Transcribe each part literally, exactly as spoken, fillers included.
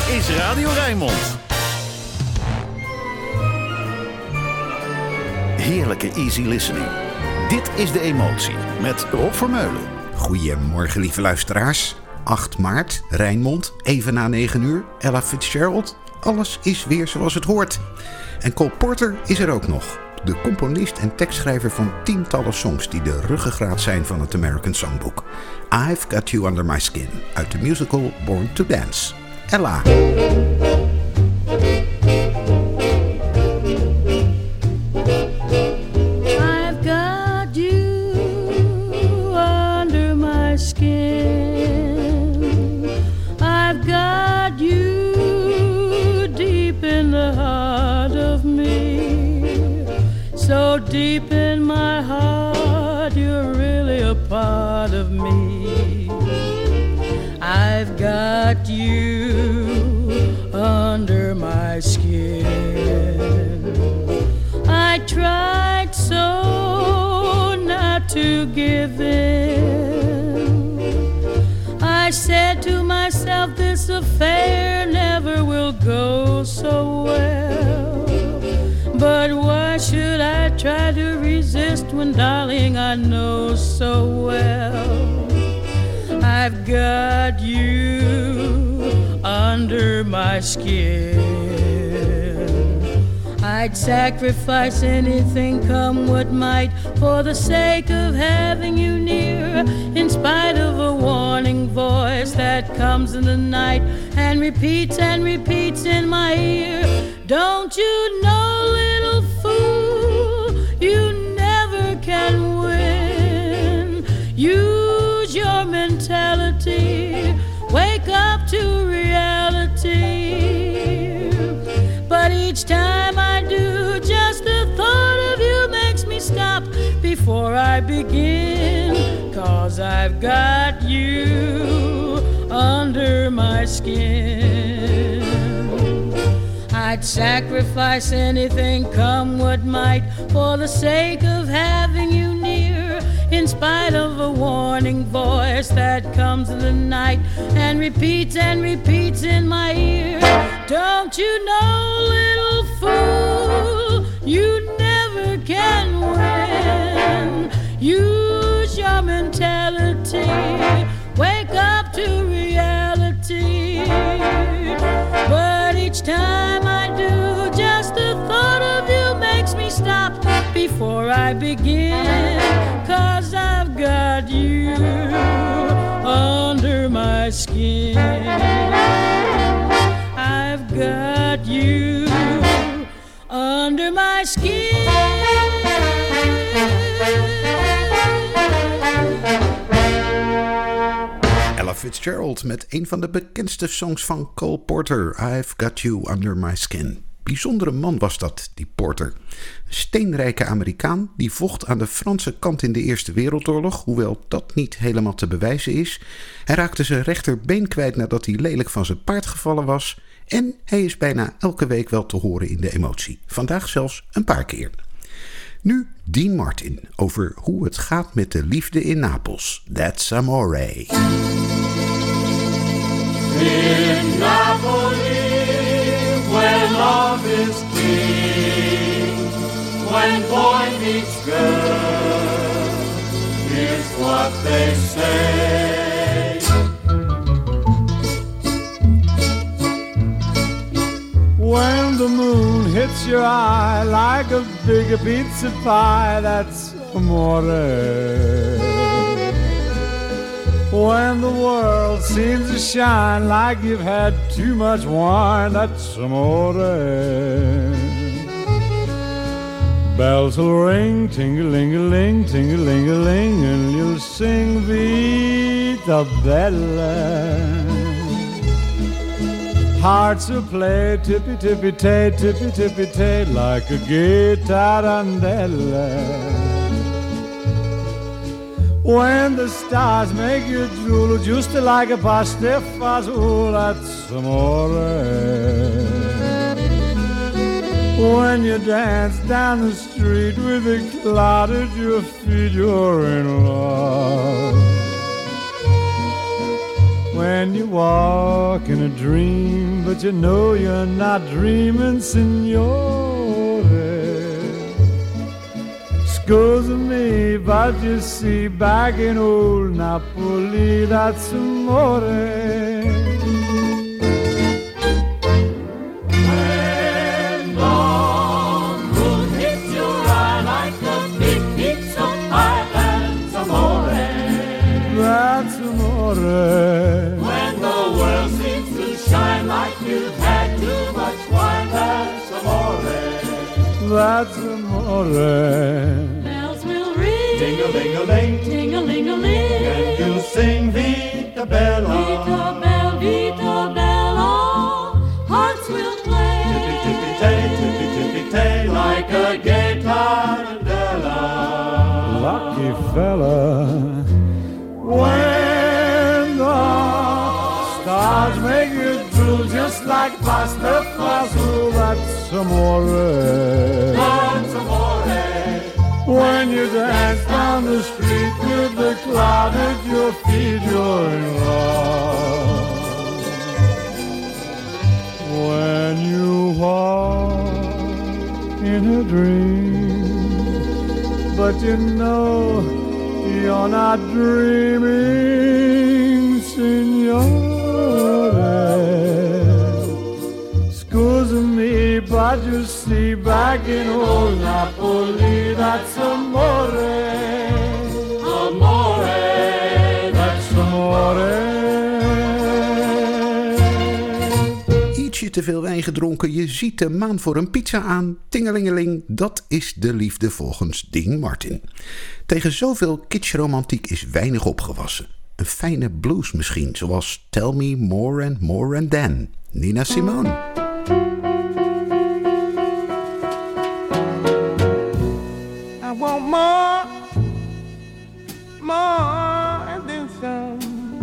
is Radio Rijnmond. Heerlijke easy listening. Dit is De Emotie met Rob Vermeulen. Goedemorgen, lieve luisteraars. acht maart, Rijnmond, even na negen uur. Ella Fitzgerald. Alles is weer zoals het hoort. En Cole Porter is er ook nog. De componist en tekstschrijver van tientallen songs die de ruggengraat zijn van het American Songbook. I've Got You Under My Skin, uit de musical Born to Dance. Ella. I've got you under my skin. I've got you deep in the heart of me. So deep in my heart, you're really a part of me. I've got you under my skin. I tried so not to give in. I said to myself, this affair never will go so well. But why should I try to resist when, darling, I know so well I've got you under my skin. I'd sacrifice anything, come what might, for the sake of having you near, in spite of a warning voice that comes in the night and repeats and repeats in my ear. Don't you know, little fool, you never can win. Use your mentality, wake up to reality. But each time I do, just the thought of you makes me stop before I begin. 'Cause I've got you under my skin. I'd sacrifice anything, come what might, for the sake of having you near, in spite of a warning voice that comes in the night and repeats and repeats in my ear. Don't you know, little fool, you never can win. Use your mentality, wake up to reality. But each time I do, just the thought of you makes me stop before I begin. 'Cause I've got you under my skin. I've got you under my skin. Ella Fitzgerald met een van de bekendste songs van Cole Porter. I've Got You Under My Skin. Bijzondere man was dat, die Porter. Een steenrijke Amerikaan die vocht aan de Franse kant in de Eerste Wereldoorlog, hoewel dat niet helemaal te bewijzen is. Hij raakte zijn rechterbeen kwijt nadat hij lelijk van zijn paard gevallen was. En hij is bijna elke week wel te horen in De Emotie. Vandaag zelfs een paar keer. Nu Dean Martin over hoe het gaat met de liefde in Napels. That's Amore. In Napoli, where love is king, when boy meets girl, here's what they say. When the moon hits your eye like a big pizza pie, that's amore. When the world seems to shine like you've had too much wine, that's amore. Bells will ring, ting-a-ling-a-ling, ting-a-ling-a-ling, and you'll sing Vita Bella. Hearts will play tippy-tippy-tay, tippy-tippy-tay, like a gay tarantella. When the stars make you drool, just like a pasta fazool, that's amore. When you dance down the street with a cloud at your feet, you're in love. When you walk in a dream, but but you know you're not dreaming, signore. Scusa me, but you see, back in old Napoli, that's amore. When the world seems to shine like you've had too much wine, that's amore. That's amore. Bells will ring, Ting-a-ling-a-ling, ting-a-ling-a-ling, and you'll sing Vita Bella. Vita Bella, Vita Bella, hearts will play. Tippy-tippy-tay, tippy-tippy-tay, like a gay tarantella. Lucky fella. When the stars make you drool just like pasta fazool, that's amore. That's amore. When you dance down the street with the cloud at your feet, you're in love. When you walk in a dream, but you know you're not dreaming, signore. Scusa me, but you see, back in old Napoli, that's amore. Amore, that's Amore. Ietsje te veel wijn gedronken, je ziet de maan voor een pizza aan. Tingelingeling, dat is de liefde volgens Dean Martin. Tegen zoveel kitschromantiek is weinig opgewassen. Een fijne blues misschien, zoals Tell Me More and More and Then, Nina Simone. I want more, more and then some.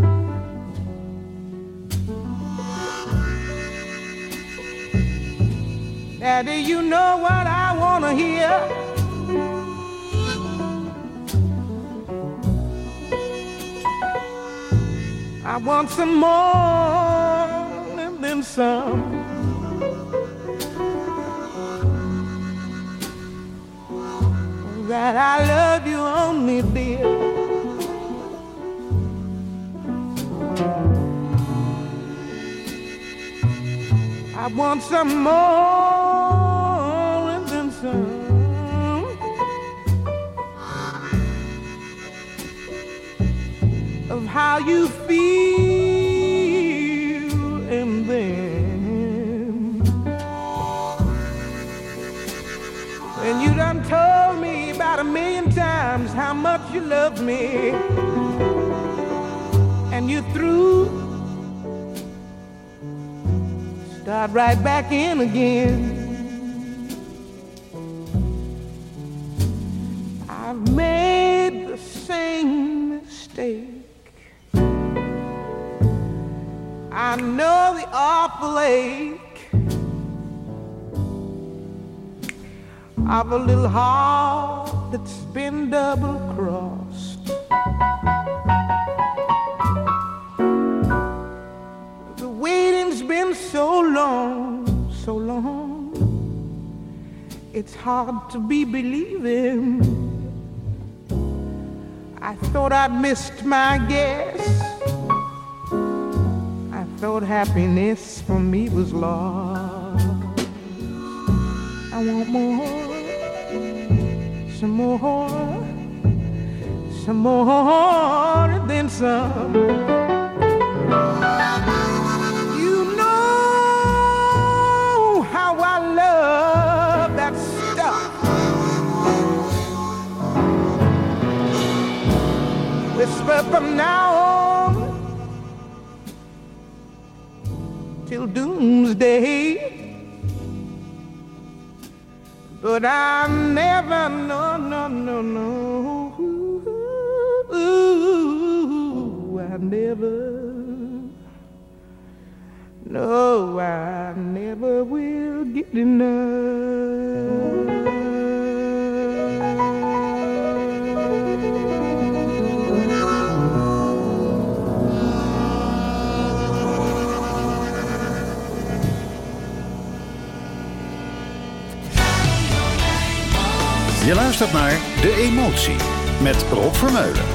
Daddy, you know what I want to hear. I want some more and then some. That I love you only, dear. I want some more and then some. Of how you feel, and then when you done told me about a million times how much you love me, and you through, start right back in again. I've made the same mistake. I know the awful ache of a little heart that's been double-crossed. The waiting's been so long, so long, it's hard to be believing. I thought I'd missed my guess. I thought happiness for me was lost. I want more, some more, some more and then some. You know how I love that stuff. Whisper from now on till doomsday. But I never, no, no, no, no. Ooh, I never, no, I never will get enough. Je luistert naar De Emotie met Rob Vermeulen.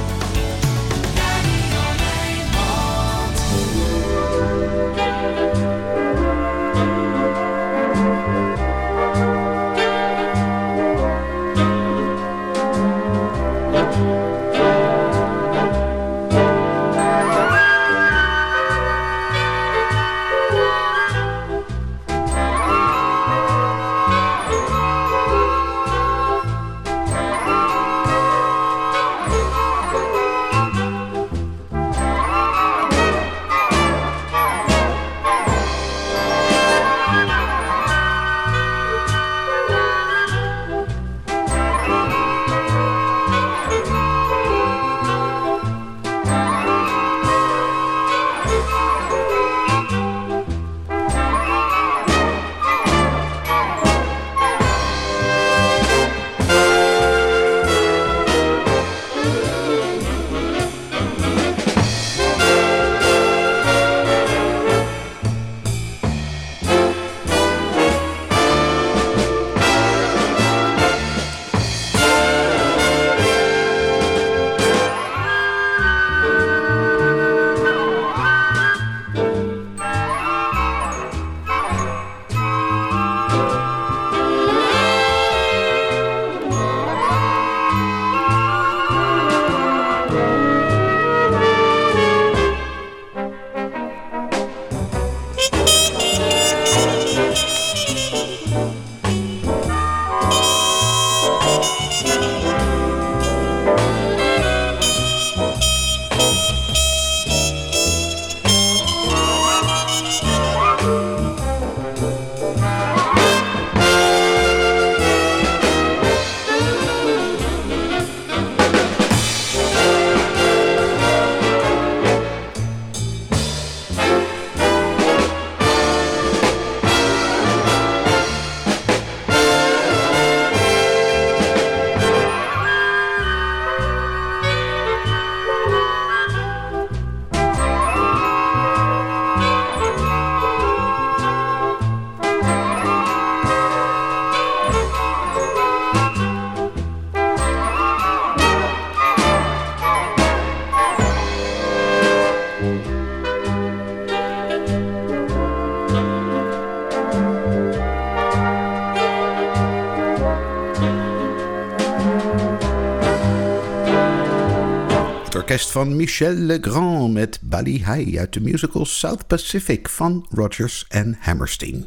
Orkest van Michel Legrand met Buddy High uit de musical South Pacific van Rodgers en Hammerstein.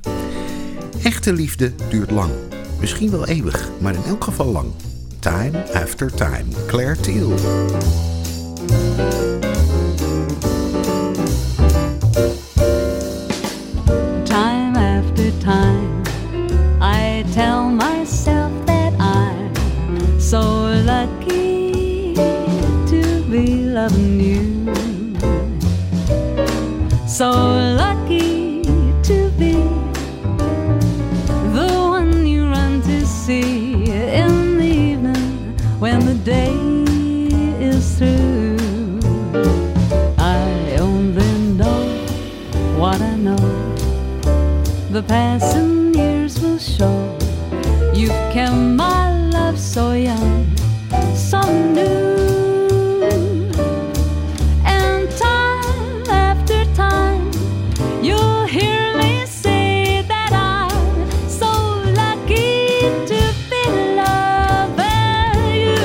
Echte liefde duurt lang. Misschien wel eeuwig, maar in elk geval lang. Time After Time, Claire Teal. Time after time, I tell myself that I'm so lucky to be loving you. So lucky to be the one you run to see in the evening when the day is through. I only know what I know. The passing years will show you've kept my love so young, so new. And time after time you'll hear me say that I'm so lucky to be loving you.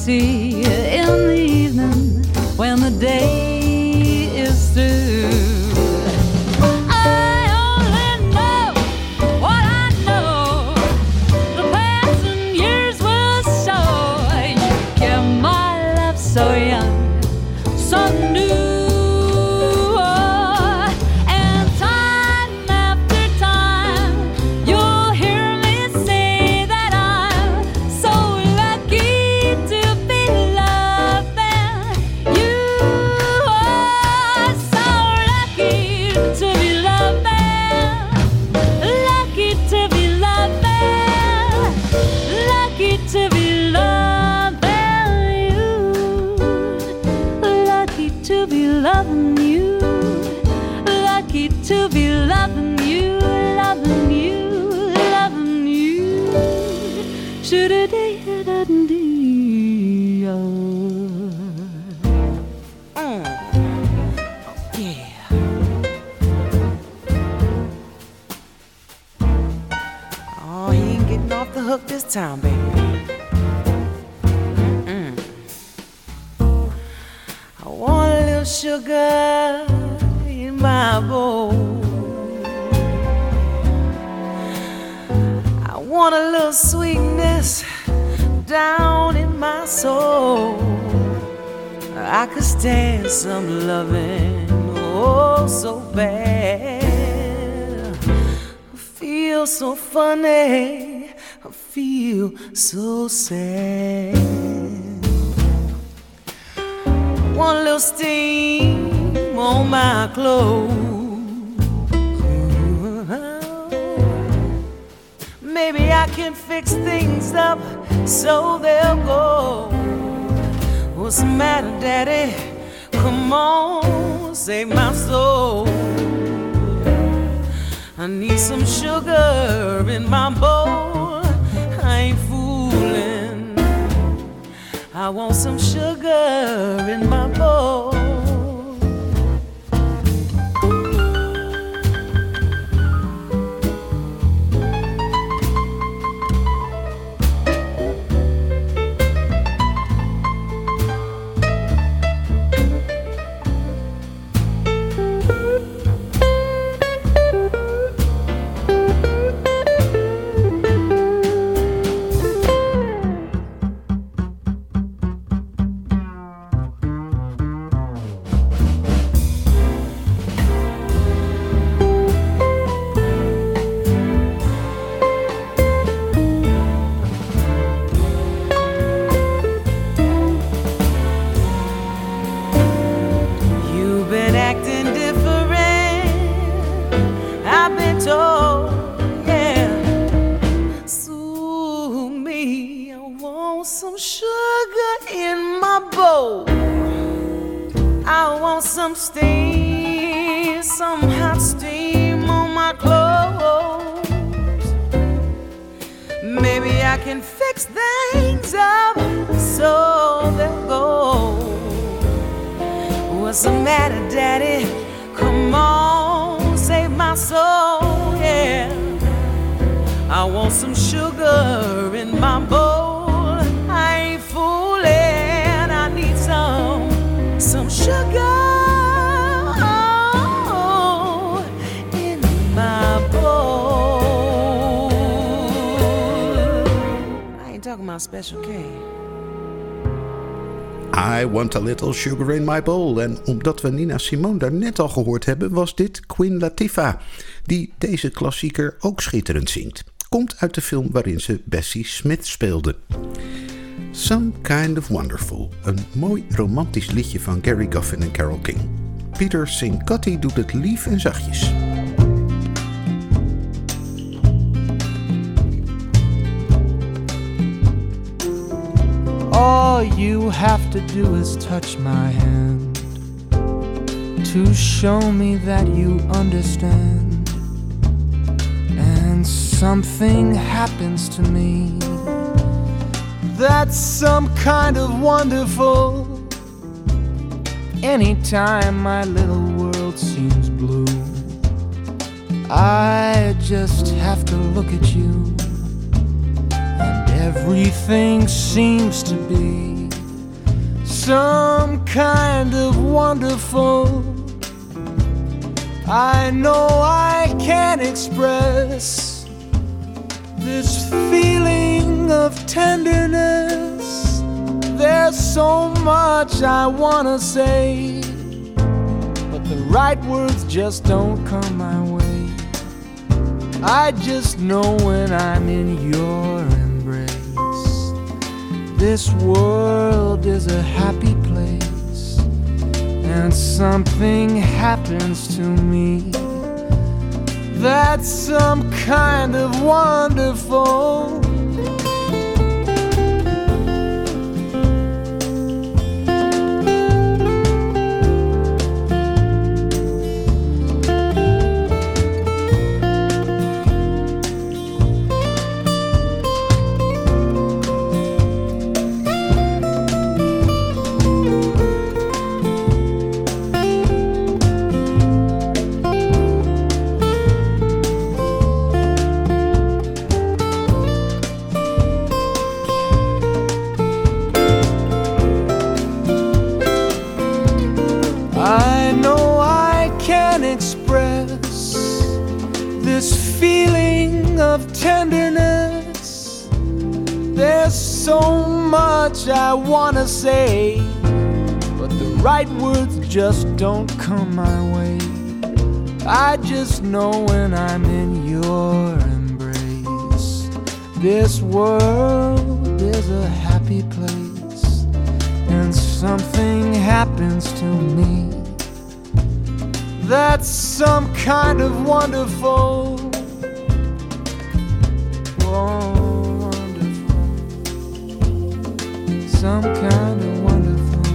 see in the evening when the day is through. I only know what I know. The passing years will show. You kept my love so young, so new. To be loving you, loving you, loving you. Should a day that be yeah. Oh, he ain't getting off the hook this time, baby. Mm-mm. I want a little sugar in my bowl. I want a little sweetness down in my soul. I could stand some loving, oh, so bad. I feel so funny, I feel so sad. Want a little steam on my clothes. Maybe I can fix things up so they'll go. What's the matter, Daddy? Come on, save my soul. I need some sugar in my bowl. I ain't fooling. I want some sugar in my bowl. Steam, some hot steam on my clothes. Maybe I can fix things up so they'll go. What's the matter, Daddy? Come on, save my soul, yeah. I want some sugar in my bowl. I ain't fooling, I need some, some sugar. My Special K. I Want a Little Sugar in My Bowl. En omdat we Nina Simone daar net al gehoord hebben, was dit Queen Latifah, die deze klassieker ook schitterend zingt. Komt uit de film waarin ze Bessie Smith speelde. Some Kind of Wonderful, een mooi romantisch liedje van Gary Goffin en Carole King. Peter Cincotti doet het lief en zachtjes. All you have to do is touch my hand to show me that you understand. And something happens to me that's some kind of wonderful. Anytime my little world seems blue, I just have to look at you, and everything seems to be some kind of wonderful. I know I can't express this feeling of tenderness. There's so much I wanna say, but the right words just don't come my way. I just know when I'm in your embrace, this world is a happy place, and something happens to me that's some kind of wonderful. Tenderness. There's so much I wanna say, but the right words just don't come my way. I just know when I'm in your embrace, this world is a happy place, and something happens to me that's some kind of wonderful. Wonderful, some kind of wonderful.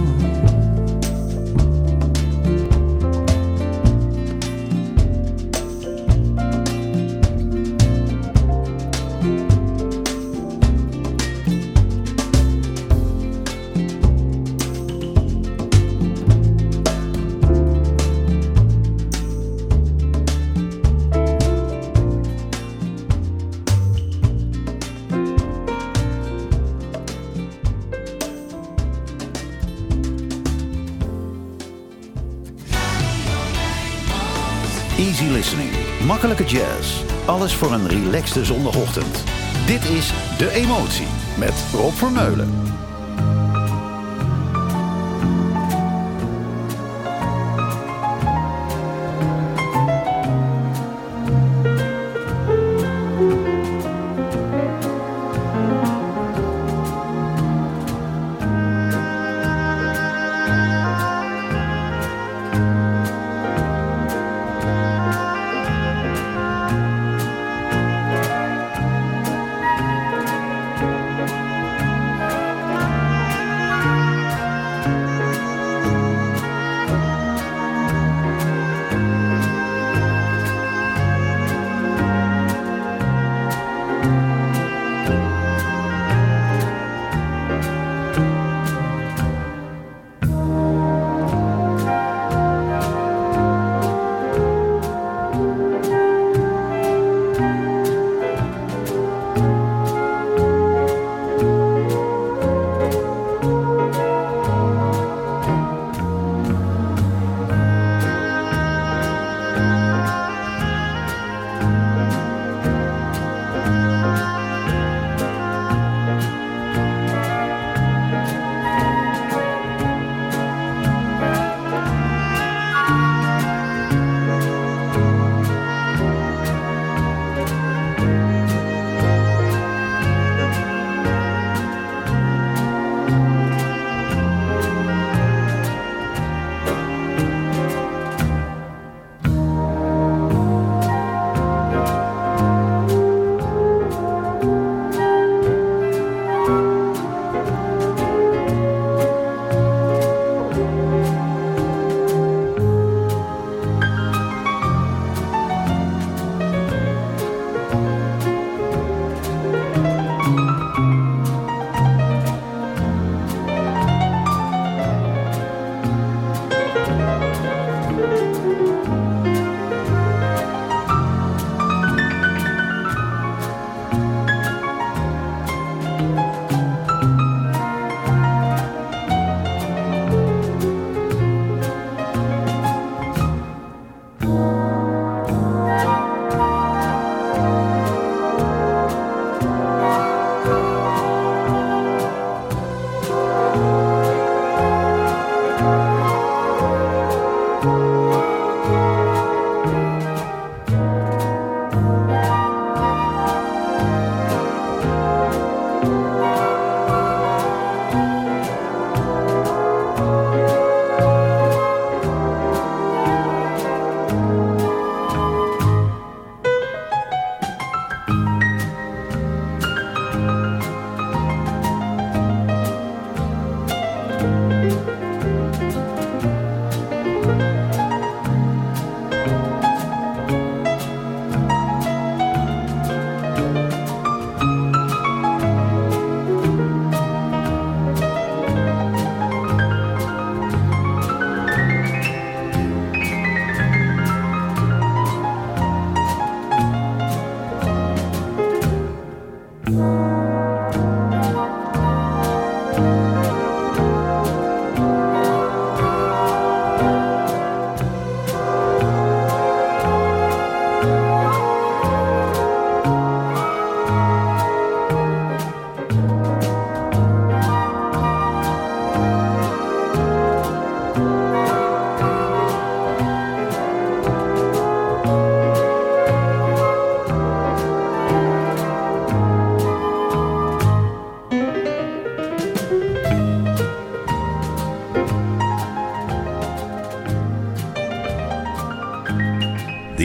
Easy listening, makkelijke jazz. Alles voor een relaxte zondagochtend. Dit is De Emotie met Rob Vermeulen.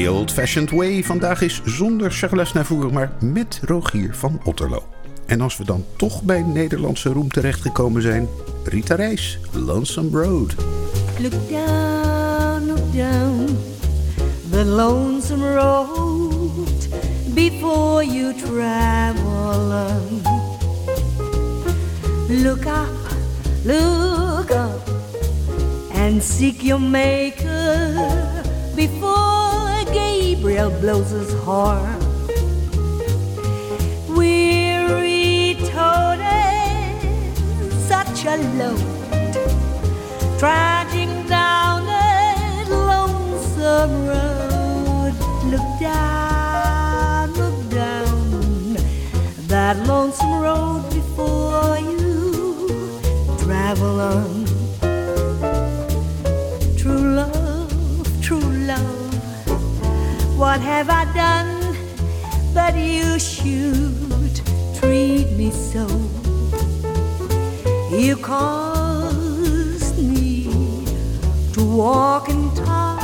The Old Fashioned Way vandaag is zonder Charles Navour, maar met Rogier van Otterlo. En als we dan toch bij Nederlandse roem terechtgekomen zijn, Rita Reis, Lonesome Road. Look down, look down the lonesome road before you travel on. Look up, look up and seek your maker before Gabriel blows his horn. Weary toted, such a load, trudging down that lonesome road. Look down, look down that lonesome road before you travel on. True love, true love, what have I done that you should treat me so? You caused me to walk and talk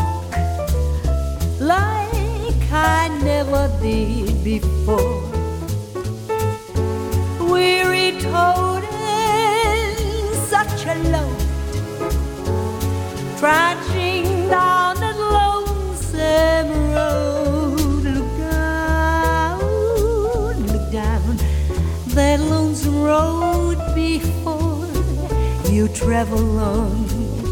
like I never did before. Weary toted, such a load, trudging down that lonesome road. Look down, look down that lonesome road before you travel on.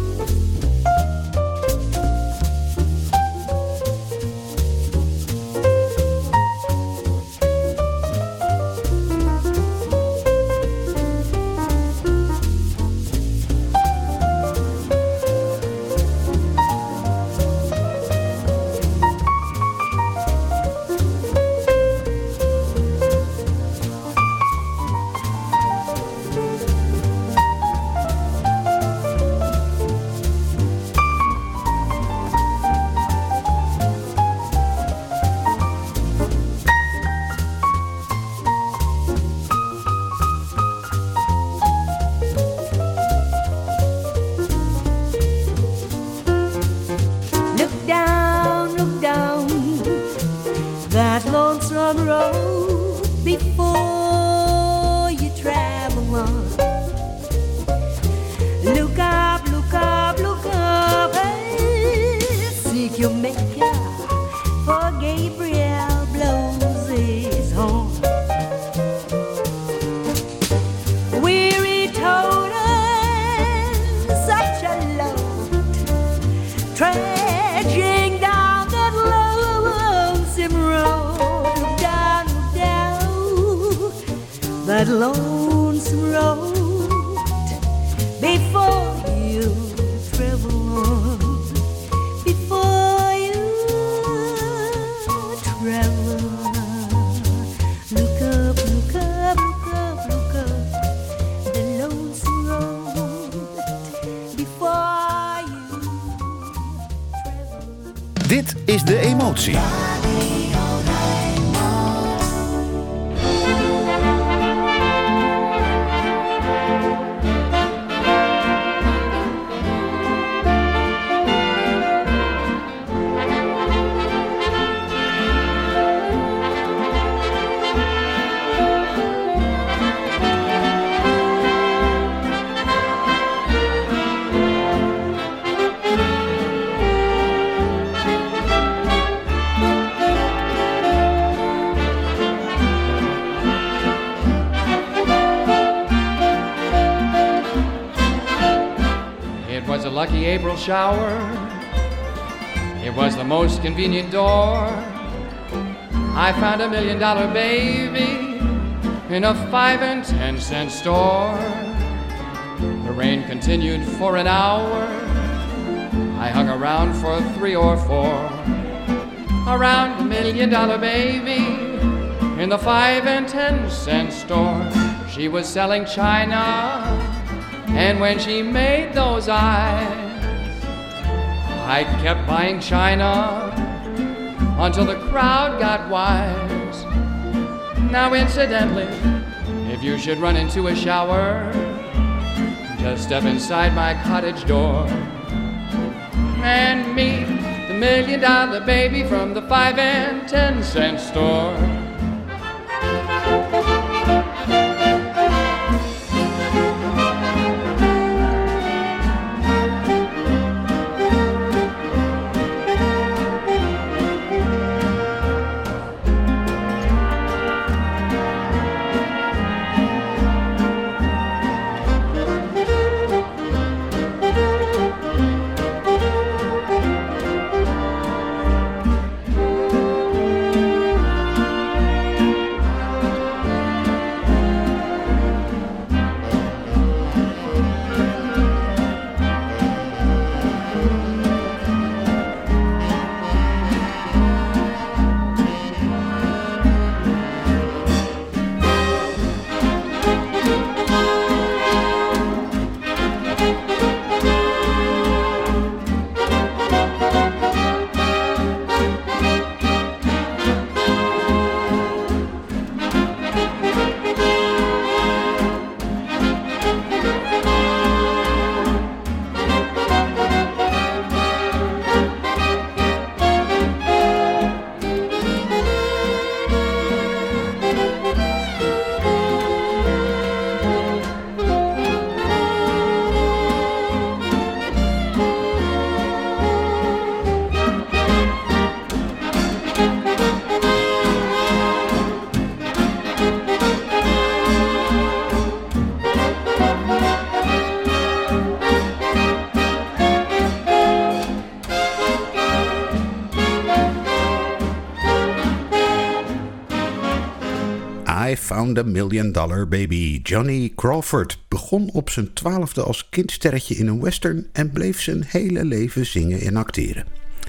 That lonesome road before you travel on, before you travel on. Look up, look up, look up, look up the lonesome road before you travel on. Dit is De Emotie. Lucky April shower, it was the most convenient door. I found a million dollar baby in a five and ten cent store. The rain continued for an hour, I hung around for three or four. Around a million dollar baby in the five and ten cent store. She was selling china, and when she made those eyes, I kept buying china until the crowd got wise. Now incidentally, if you should run into a shower, just step inside my cottage door and meet the million dollar baby from the five and ten cent store. I Found a Million Dollar Baby. Johnny Crawford begon op zijn twaalfde als kindsterretje in een western en bleef zijn hele leven zingen en acteren.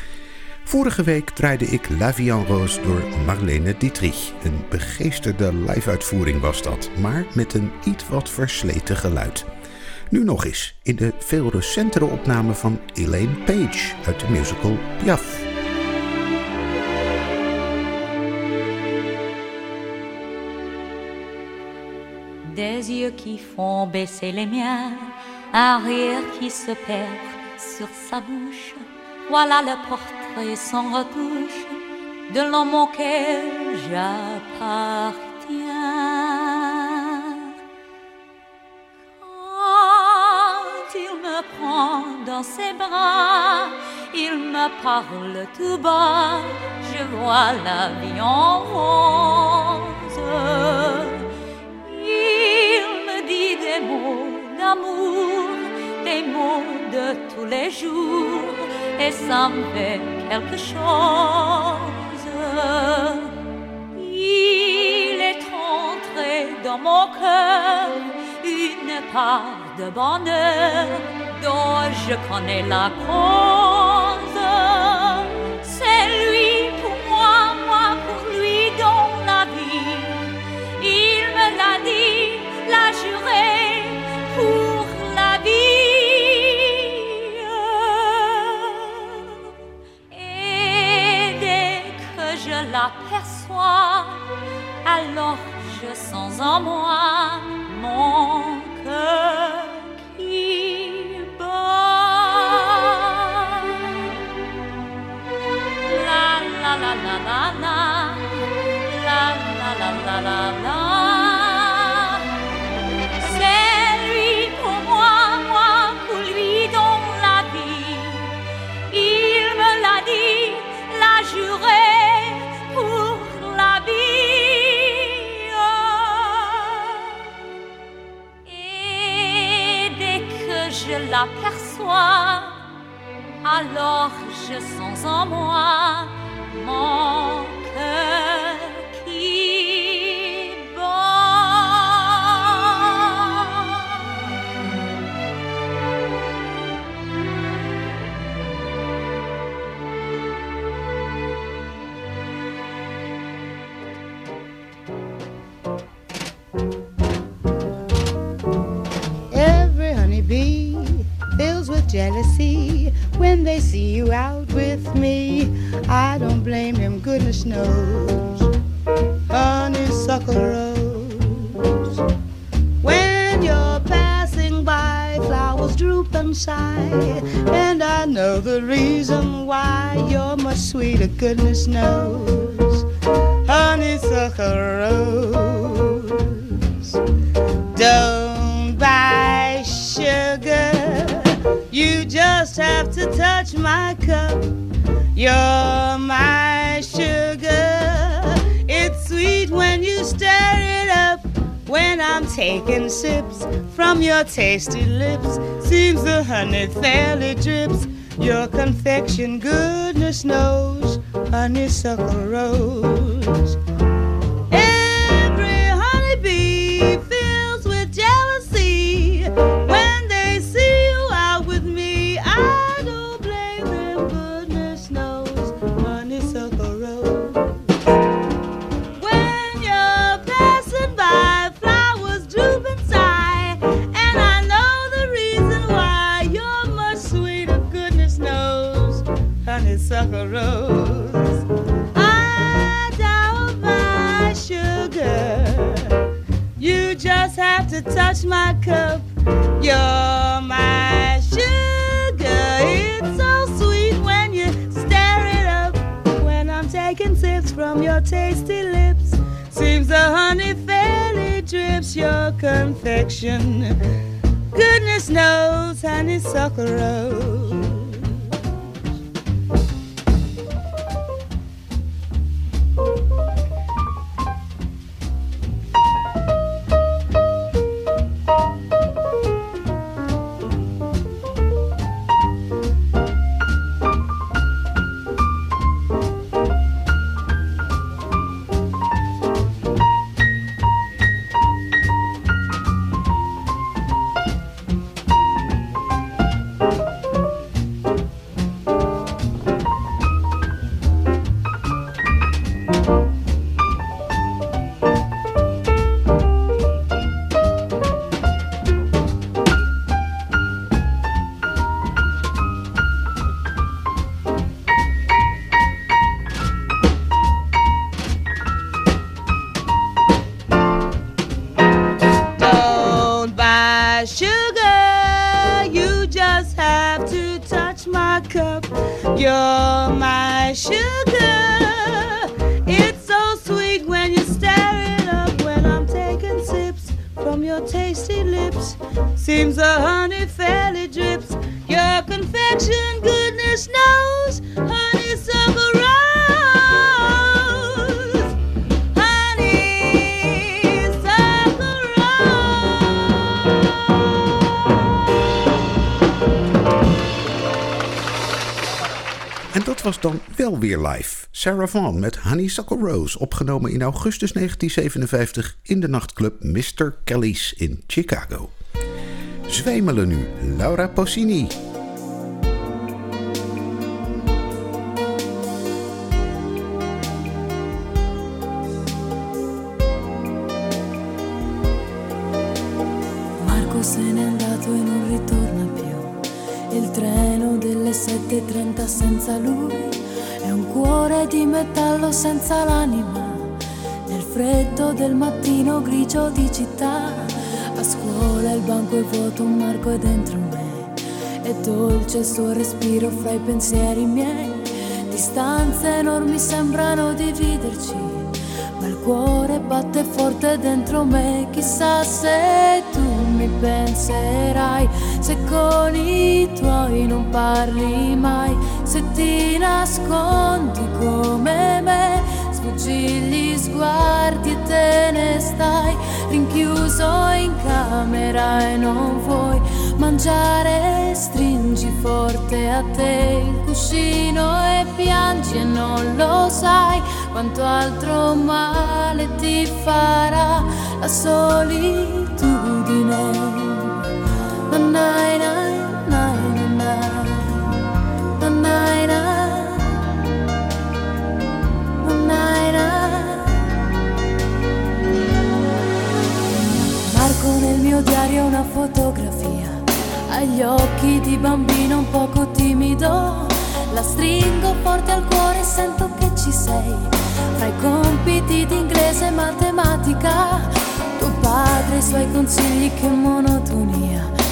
Vorige week draaide ik La Vie en Rose door Marlene Dietrich. Een begeesterde live-uitvoering was dat, maar met een iets wat versleten geluid. Nu nog eens in de veel recentere opname van Elaine Paige uit de musical Piaf. Des yeux qui font baisser les miens, un rire qui se perd sur sa bouche. Voilà le portrait sans retouche de l'homme auquel j'appartiens. Quand il me prend dans ses bras, il me parle tout bas, je vois la vie en rose. Des mots d'amour, des mots de tous les jours, et ça me fait quelque chose. Il est entré dans mon cœur une part de bonheur dont je connais la cause. C'est lui pour moi, moi pour lui dans la vie. Il me l'a dit, l'a juré pour la vie. Et dès que je l'aperçois, alors je sens en moi mon cœur qui bat. La la la la la la, la la la la la la. Je l'aperçois, alors je sens en moi mon cœur qui Every honeybee fills with jealousy when they see you out with me. I don't blame him, goodness knows. Honeysuckle rose. When you're passing by, flowers droop and sigh, and I know the reason why you're much sweeter, goodness knows. Honeysuckle rose, don't buy sugar, you just have to touch my cup. You're my sugar, it's sweet when you stir it up. When I'm taking sips from your tasty lips, seems the honey fairly drips. Your confection, goodness knows, honeysuckle rose. Every honeybee fills with jealousy when they see you out with me. I don't blame them, goodness knows, honeysuckle rose. When you're passing by, flowers droop and sigh, and I know the reason why. You're much sweeter, goodness knows, honeysuckle rose. I doubt my sugar, you just have to touch my cup. You're my sugar, it's so sweet when you stir it up. When I'm taking sips from your tasty lips, seems the honey fairly drips. Your confection, goodness knows, honeysuckle rose. Sugar, you just have to touch my cup. You're my sugar, it's so sweet when you stir it up. When I'm taking sips from your tasty lips, seems the honey fairly drips. Your confection, goodness knows, honeysuckle rose. En dat was dan wel weer live. Sarah Vaughan met Honeysuckle Rose, opgenomen in augustus negentien zevenenvijftig in de nachtclub mister Kelly's in Chicago. Zwijmelen nu, Laura Pausini. Marco se n'è andato e non ritorna più. Il treno delle sette e trenta senza lui è un cuore di metallo senza l'anima. Nel freddo del mattino grigio di città, a scuola il banco è vuoto, un Marco è dentro me. È dolce il suo respiro fra i pensieri miei. Distanze enormi sembrano dividerci, ma il cuore batte forte dentro me. Chissà se tu mi penserai, se con i tuoi non parli mai, se ti nascondi come me, sfuggi gli sguardi e te ne stai rinchiuso in camera e non vuoi mangiare. Stringi forte a te il cuscino e piangi e non lo sai quanto altro male ti farà la solitudine. Nanai, nai, nai, nanai, nanai, nanai, nanai. Marco nel mio diario una fotografia, ha gli occhi di bambino un poco timido. La stringo forte al cuore e sento che ci sei. Fra i compiti di inglese e matematica, tuo padre e i suoi consigli, che monotonia. Lui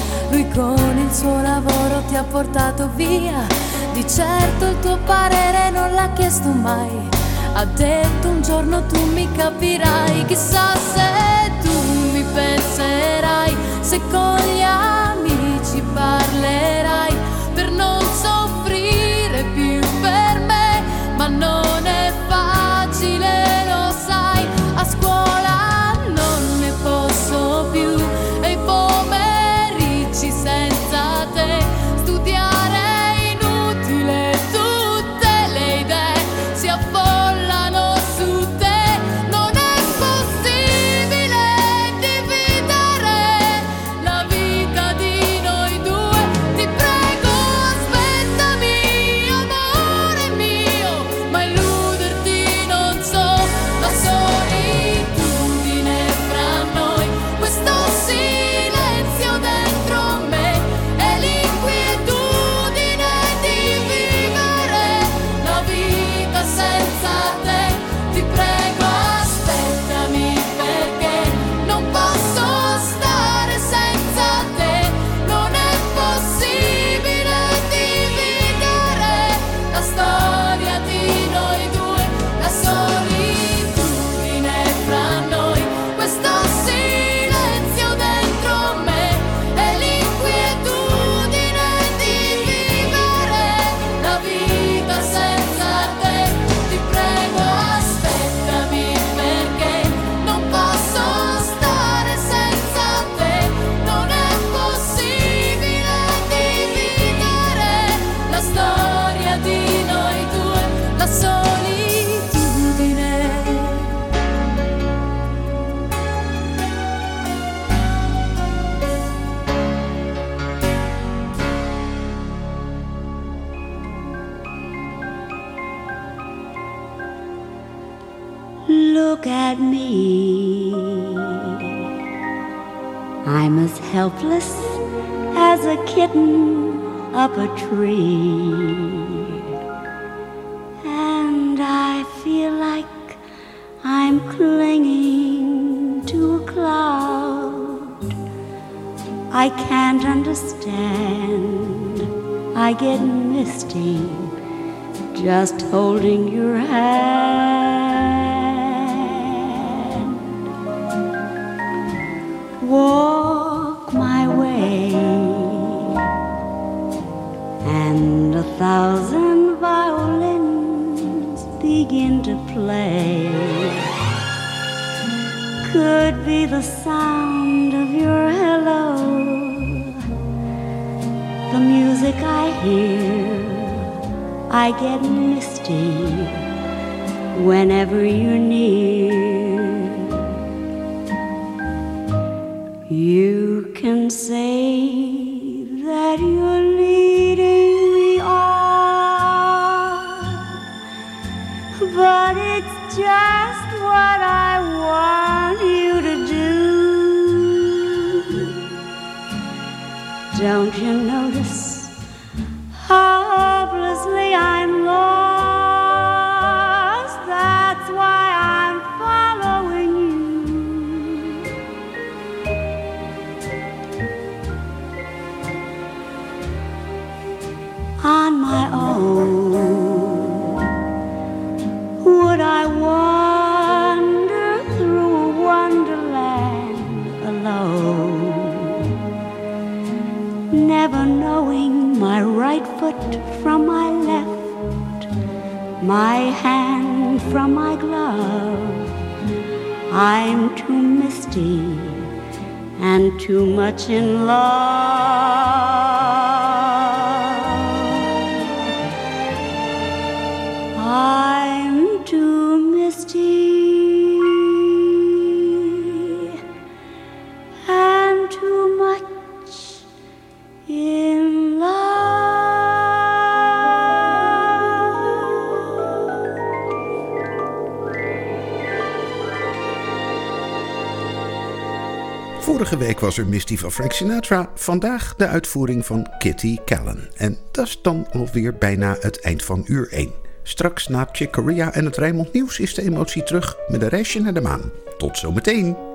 con il suo lavoro ti ha portato via. Di certo il tuo parere non l'ha chiesto mai. Ha detto un giorno tu mi capirai. Chissà se tu mi penserai, se con gli amici parlerai, per non soffrire più per me. Ma non è facile, lo sai, a scuola non ne posso più. E i pomeriggi senza te, studiare è inutile, tutte le idee si affollano su te. Non è possibile dividere la vita di noi due. Ti prego aspettami, amore mio, ma illuderti non so. La solitudine fra noi, questo silenzio dentro me, e l'inquietudine di vivere la vita senza te. Ti prego aspettami, perché non posso stare senza te. Non è possibile dividere la storia di noi due. La solitudine fra noi, questo silenzio dentro me, e l'inquietudine di vivere la vita senza te. Ti prego aspettami, perché non posso stare senza te. Non è possibile dividere la storia di noi due. La solitudine. Look at me. I'm as helpless as a kitten up a tree. And I feel like I'm clinging to a cloud. I can't understand. I get misty just holding your hand. Walk my way, and a thousand violins begin to play. Could be the sound of your hello, the music I hear. I get misty whenever you're near. You can say that you're leading me on, but it's just what I want you to do. Don't you notice how hopelessly I'm lost? That's why I'm following you. On my own, would I wander through a wonderland alone, never knowing my right foot from my left, my hand from my glove? I'm too misty and too much in love. I'm too misty and too much in Vorige week was er Misty van Frank Sinatra. Vandaag de uitvoering van Kitty Kallen. En dat is dan alweer bijna het eind van uur één. Straks na Chick Corea en het Rijnmond Nieuws is de emotie terug met een reisje naar de maan. Tot zometeen!